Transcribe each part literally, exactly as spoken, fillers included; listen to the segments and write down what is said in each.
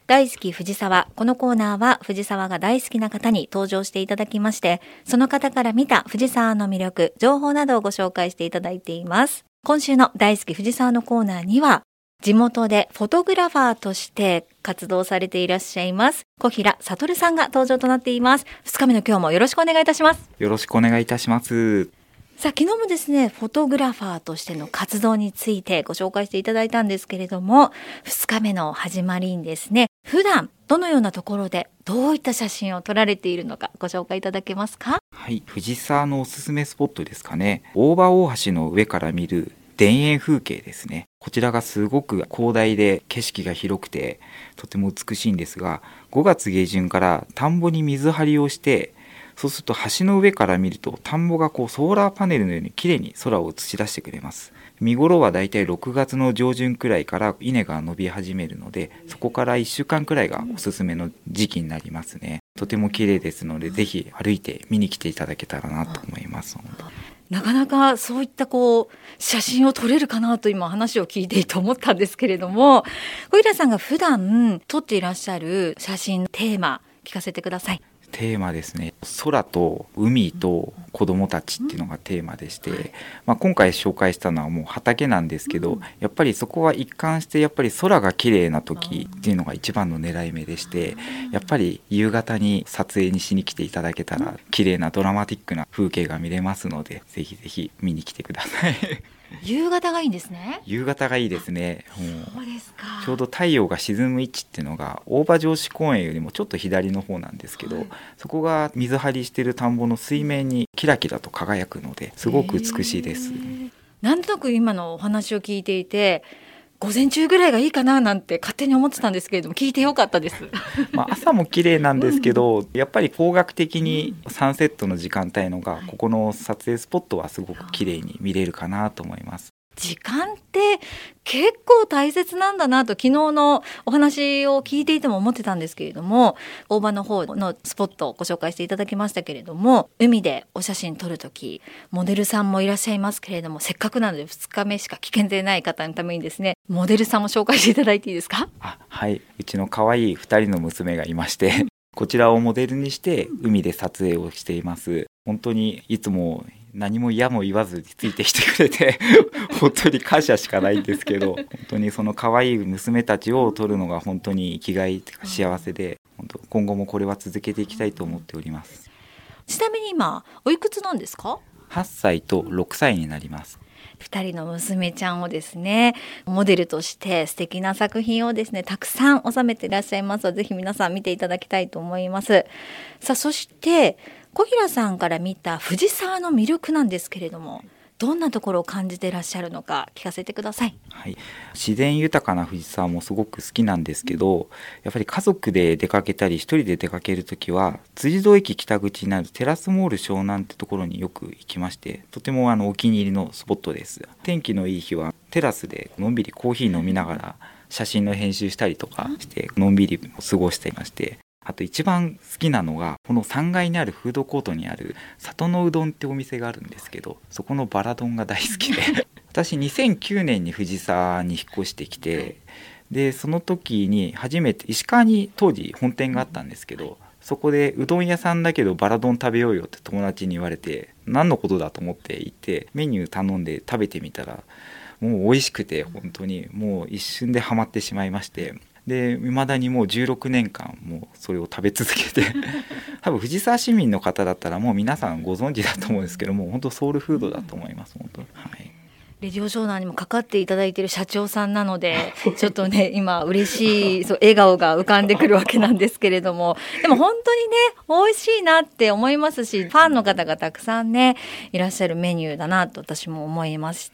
大好き藤沢。このコーナーは藤沢が大好きな方に登場していただきまして、その方から見た藤沢の魅力、情報などをご紹介していただいています。今週の大好き藤沢のコーナーには、地元でフォトグラファーとして活動されていらっしゃいます小平悟さんが登場となっています。ふつかめの今日もよろしくお願いいたします。 よろしくお願いいたします。 さあ、昨日もですね、フォトグラファーとしての活動についてご紹介していただいたんですけれども、ふつかめの始まりにですね、普段どのようなところでどういった写真を撮られているのかご紹介いただけますか？ はい、藤沢のおすすめスポットですかね。大場大橋の上から見る田園風景ですね。こちらがすごく広大で景色が広くてとても美しいんですが、ごがつげじゅんから田んぼに水張りをして、そうすると橋の上から見ると田んぼがこうソーラーパネルのように綺麗に空を映し出してくれます。見頃はだいたいろくがつの上旬くらいから稲が伸び始めるので、そこからいっしゅうかんくらいがおすすめの時期になりますね。とても綺麗ですので、ぜひ歩いて見に来ていただけたらなと思います。 なかなかそういったこう写真を撮れるかなと今話を聞いていて思ったんですけれども、小平さんが普段撮っていらっしゃる写真テーマ聞かせてください。 テーマですね、空と海と子どもたちっていうのがテーマでして、まあ、今回紹介したのはもう畑なんですけど、やっぱりそこは一貫してやっぱり空が綺麗な時っていうのが一番の狙い目でして、やっぱり夕方に撮影にしに来ていただけたら綺麗なドラマティックな風景が見れますので、ぜひぜひ見に来てください。 夕方がいいんですね。 夕方がいいですね。 そうですか。 ちょうど太陽が沈む位置っていうのが大場城址公園よりもちょっと左の方なんですけど、はい、そこが水張りしている田んぼの水面にキラキラと輝くのですごく美しいです。 なんとなく今のお話を聞いていて、午前中ぐらいがいいかななんて勝手に思ってたんですけれども、聞いてよかったです。 まあ朝も綺麗なんですけど、やっぱり方角的にサンセットの時間帯のがここの撮影スポットはすごく綺麗に見れるかなと思います。 時間って結構大切なんだなと昨日のお話を聞いていても思ってたんですけれども、大場の方のスポットをご紹介していただきましたけれども、海でお写真撮るときモデルさんもいらっしゃいますけれども、せっかくなのでふつかめしか聞けてない方のためにですね、モデルさんも紹介していただいていいですか？ あ、はい、うちの可愛いふたりの娘がいましてこちらをモデルにして海で撮影をしています。本当にいつも何も嫌も言わずについてきてくれて本当に感謝しかないんですけど、本当にその可愛い娘たちを撮るのが本当に生きがいというか幸せで、本当今後もこれは続けていきたいと思っております。 ちなみに今おいくつなんですか？ はっさいとろくさいになります。 ふたりの娘ちゃんをですね、モデルとして素敵な作品をですねたくさん収めていらっしゃいますので、ぜひ皆さん見ていただきたいと思います。さあ、そして小平さんから見た藤沢の魅力なんですけれども、どんなところを感じていらっしゃるのか聞かせてください。 はい、自然豊かな藤沢もすごく好きなんですけど、やっぱり家族で出かけたり一人で出かけるときは辻堂駅北口にあるテラスモール湘南ってところによく行きまして、とてもあのお気に入りのスポットです。天気のいい日はテラスでのんびりコーヒー飲みながら写真の編集したりとかしてのんびり過ごしていまして、あと一番好きなのがこのさんがいにあるフードコートにある里のうどんってお店があるんですけど、そこのバラ丼が大好きで私にせんきゅうねんに藤沢に引っ越してきて、でその時に初めて石川に当時本店があったんですけど、そこでうどん屋さんだけどバラ丼食べようよって友達に言われて、何のことだと思って行ってメニュー頼んで食べてみたらもう美味しくて、本当にもう一瞬でハマってしまいまして、で未だにもうじゅうろくねんかんもうそれを食べ続けて多分藤沢市民の方だったらもう皆さんご存知だと思うんですけども、本当ソウルフードだと思います。本当、はい、 レディオ湘南にもかかっていただいている社長さんなのでちょっとね今嬉しいそう笑顔が浮かんでくるわけなんですけれども、でも本当にね美味しいなって思いますし、ファンの方がたくさんねいらっしゃるメニューだなと私も思いました。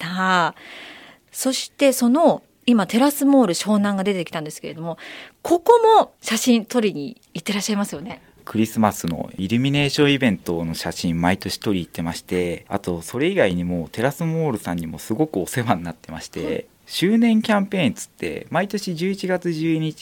そしてその今テラスモール湘南が出てきたんですけれども、ここも写真撮りに行ってらっしゃいますよね。 クリスマスのイルミネーションイベントの写真毎年撮り行ってまして、あとそれ以外にもテラスモールさんにもすごくお世話になってまして、はい、周年キャンペーンつって毎年じゅういちがつじゅうににちは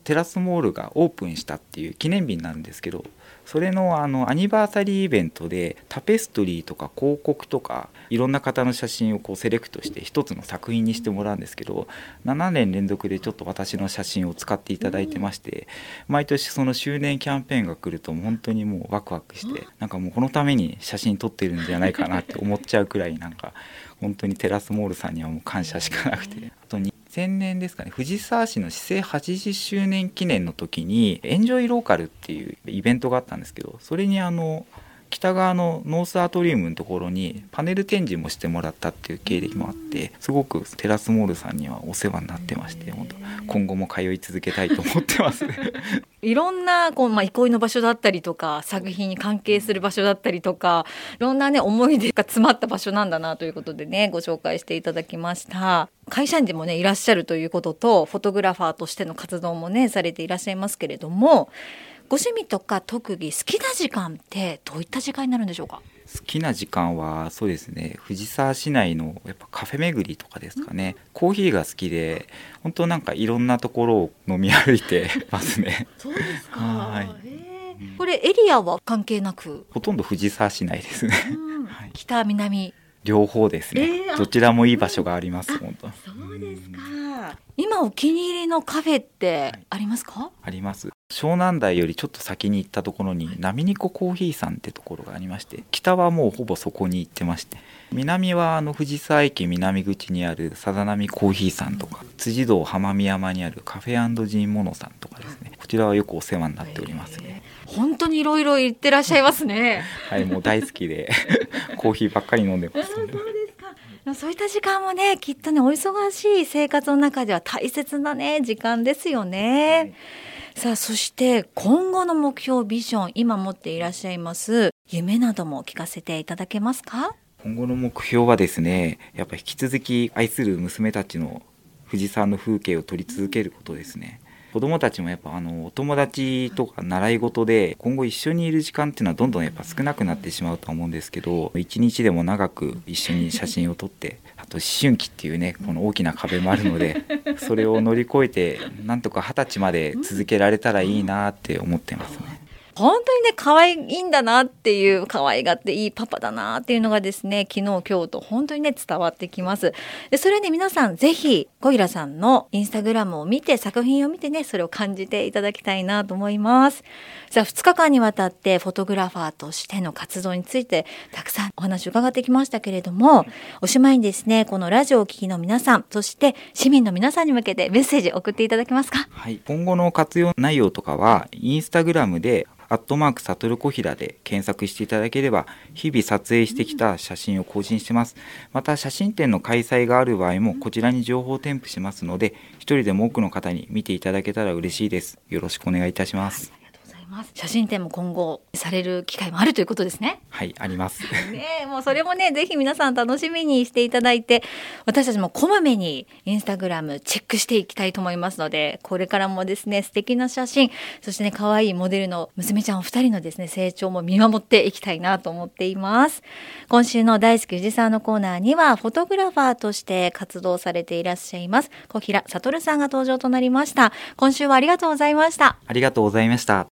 テラスモールがオープンしたっていう記念日なんですけど、それのあのアニバーサリーイベントでタペストリーとか広告とかいろんな方の写真をこうセレクトして一つの作品にしてもらうんですけど、ななねん連続でちょっと私の写真を使っていただいてまして、毎年その周年キャンペーンが来ると本当にもうワクワクして、なんかもうこのために写真撮ってるんじゃないかなって思っちゃうくらい、なんか本当にテラスモールさんにはもう感謝しかなくて、あとにせんねんですかね、藤沢市の市政はちじゅっしゅうねん記念の時にエンジョイローカルっていうイベントがあったんですけど、それにあの北側のノースアートリウムのところにパネル展示もしてもらったっていう経歴もあって、すごくテラスモールさんにはお世話になってまして、本当今後も通い続けたいと思ってますいろんなこう、まあ、憩いの場所だったりとか作品に関係する場所だったりとか、いろんなね思い出が詰まった場所なんだなということでねご紹介していただきました。会社員でもねいらっしゃるということと、フォトグラファーとしての活動もねされていらっしゃいますけれども、ご趣味とか特技好きな時間ってどういった時間になるんでしょうか？ 好きな時間はそうですね、藤沢市内のやっぱカフェ巡りとかですかね、うん、コーヒーが好きで本当なんかいろんなところを飲み歩いてますねそうですか。 はい、 へー、これエリアは関係なくほとんど藤沢市内ですね、 うんはい、 北南両方ですね、えー、どちらもいい場所があります。本当そうですか。今お気に入りのカフェってありますか？はい、 あります。湘南台よりちょっと先に行ったところに波ニココーヒーさんってところがありまして、北はもうほぼそこに行ってまして、南はあの藤沢駅南口にあるさざ波コーヒーさんとか、辻堂浜宮山にあるカフェ&ジンモノさんとかですね、こちらはよくお世話になっておりますね。 本当にいろいろ言ってらっしゃいますねはい、もう大好きでコーヒーばっかり飲んでますそうですか。そういった時間もねきっとねお忙しい生活の中では大切なね時間ですよね、はい、さあそして今後の目標ビジョン、今持っていらっしゃいます夢なども聞かせていただけますか？ 今後の目標はですね、やっぱ引き続き愛する娘たちの藤沢の風景を撮り続けることですね。子どもたちもやっぱあのお友達とか習い事で今後一緒にいる時間っていうのはどんどんやっぱ少なくなってしまうと思うんですけど、一日でも長く一緒に写真を撮って、あと思春期っていうねこの大きな壁もあるので、それを乗り越えてなんとか二十歳まで続けられたらいいなって思ってますね。 本当にね可愛いんだなっていう、可愛がっていいパパだなっていうのがですね、昨日今日と本当にね伝わってきます。でそれね皆さんぜひ小平さんのインスタグラムを見て、作品を見てねそれを感じていただきたいなと思います。じゃあふつかかんにわたってフォトグラファーとしての活動についてたくさんお話を伺ってきましたけれども、おしまいにですねこのラジオをお聞きの皆さん、そして市民の皆さんに向けてメッセージ送っていただけますか？ はい、今後の活用内容とかはインスタグラムでアットマークサトルコヒラで検索していただければ、日々撮影してきた写真を更新してます。また写真展の開催がある場合もこちらに情報添付しますので、一人でも多くの方に見ていただけたら嬉しいです。よろしくお願いいたします。 写真展も今後される機会もあるということですね。 はい、ありますね、もうそれもねぜひ皆さん楽しみにしていただいて、私たちもこまめにインスタグラムチェックしていきたいと思いますので、これからもですね素敵な写真、そしてね可愛いモデルの娘ちゃんお二人のですね成長も見守っていきたいなと思っています。今週の大好き藤沢のコーナーにはフォトグラファーとして活動されていらっしゃいます小平悟さんが登場となりました。今週はありがとうございました。 ありがとうございました。